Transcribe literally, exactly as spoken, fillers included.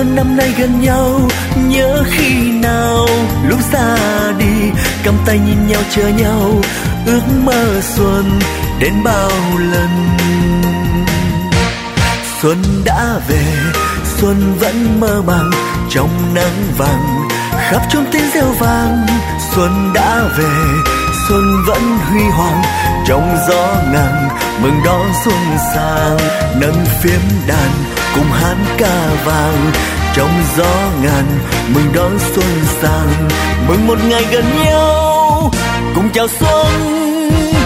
xuân năm nay gần nhau, nhớ khi nào lúc ra đi cầm tay nhìn nhau chờ nhau, ước mơ xuân đến bao lần. Xuân đã về, xuân vẫn mơ màng trong nắng vàng, khắp chốn tiếng reo vang. Xuân đã về, xuân vẫn huy hoàng trong gió ngàn, mừng đón xuân sang. Nâng phím đàn cùng hát ca vàng trong gió ngàn, mừng đón xuân sang. Mừng một ngày gần nhau cùng chào xuân